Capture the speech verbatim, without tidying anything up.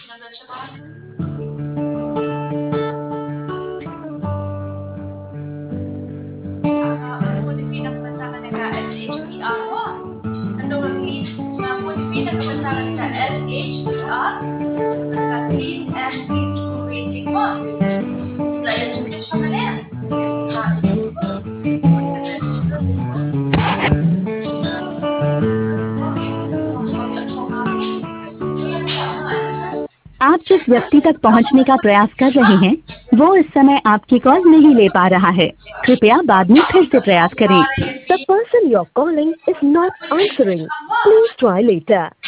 Ah, ano po yung pinakabansa ka nag-a-S H P R mo? Ano, please, na po yung pinakabansa ka nag-S H P R? Please, and please, waiting po. Dahil yung sa kanila. आप जिस व्यक्ति तक पहुंचने का प्रयास कर रहे हैं वो इस समय आपकी कॉल नहीं ले पा रहा है। कृपया बाद में फिर से प्रयास करें। The person you're calling is not answering. Please try later.